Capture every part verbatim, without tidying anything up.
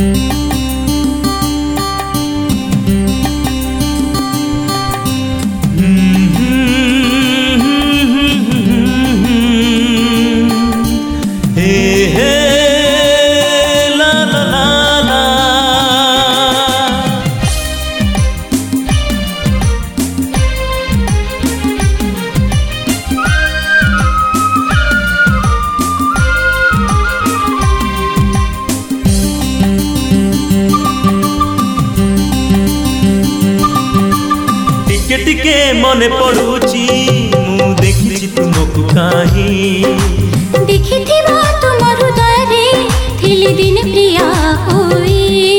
टिके मने पड़ुची मु देखिछि तुमको काहे देखिथिबा तुमर हृदय रे थिली दिन प्रिया होई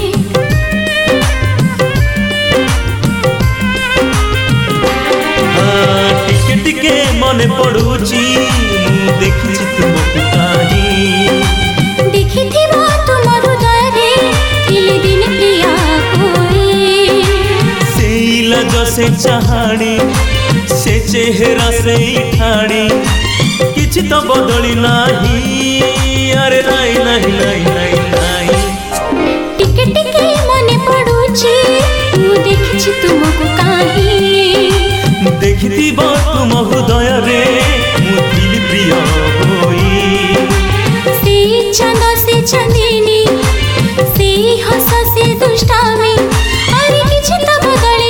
हाँ टिके टिके मने पड़ुची मु देखिछि तुमको काहे देखिथिबा तुमर हृदय रे थिली दिन प्रिया होई लज से चाहाड़ी से चेहरा से ठाड़ी किछ तो बदली नहीं अरे नहीं नहीं नहीं नहीं नहीं टिके टिके मने पड़ुची तू देखिछि तुमको काहे देखिथिबा तुम हृदय रे मु दिल प्रिय होई से चंद से चंदिनी से हंस से दुष्टामी अरे किछ तो बदली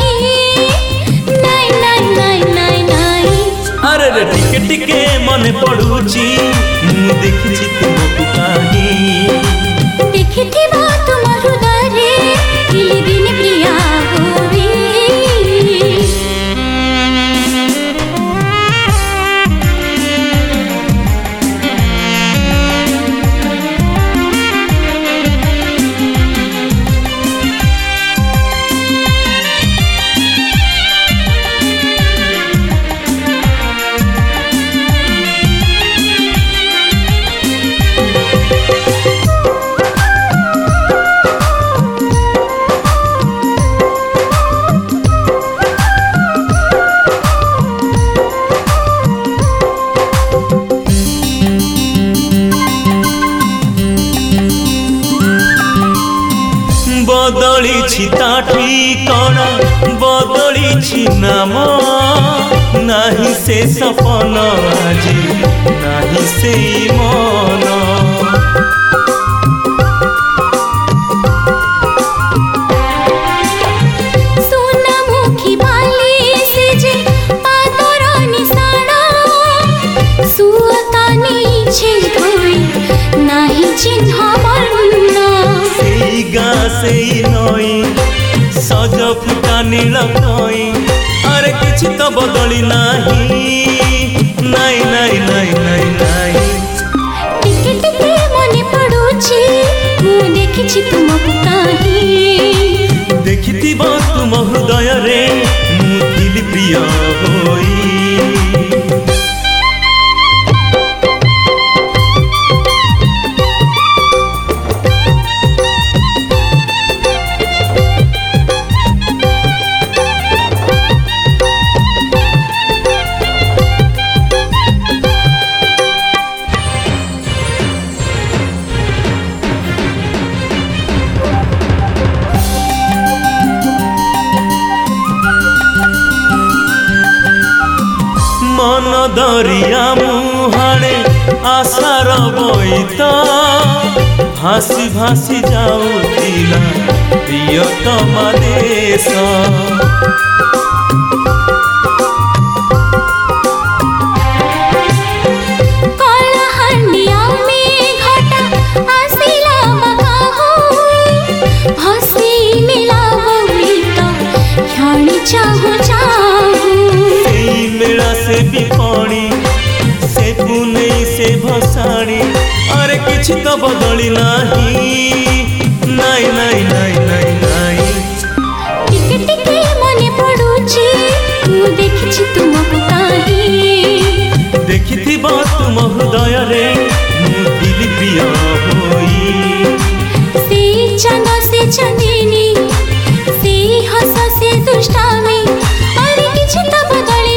टिके टिके मने पड़ुची मु देखिछि तुमको काहे देखिथिबा तुमर हृदय रे थिली दिन प्रिया होई बदली ताठी कणा बदली नाम नाही से सपन आज नाही से मन सोनामुखी बाली से जे पातर निशाना सुअतानी छे धोई नाही चिन्ह वर्ण सेई गा सेई नई सज फुटा नील कई अरे किछ तो बदली नाही नहीं नहीं नहीं नहीं नहीं टिके टिके मने पड़ुची मु देखिछि तुमको काहे देखिथिबा तुम हृदय रे मु दिल प्रिय होई मन दरिया मुहाणे आशार बोईत भासी भासी जाऊला प्रियतम देश कलहंडिया में घटा आसिला मकाहो हंसी मिलावली तो ख्याणी चाहू चाहू मेला से विपणी से पुने से भसाणी अरे किछ तो बदली नहीं नहीं नहीं नहीं नहीं नहीं टिके टिके मने पड़ुची तू देखिछि तुमको काहे देखिथिबा तुम हृदय रे मु दिल प्रिय होई से चंद से चंदिनी से हंस से दुष्टामी अरे किछ तो बदली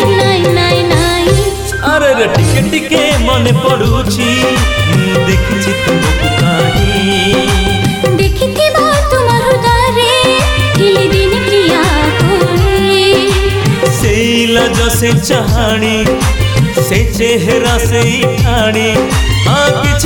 टिके टिके मने पड़ुची देखिछि लाज से चाहानी से चेहरा से ही ठानी हाँ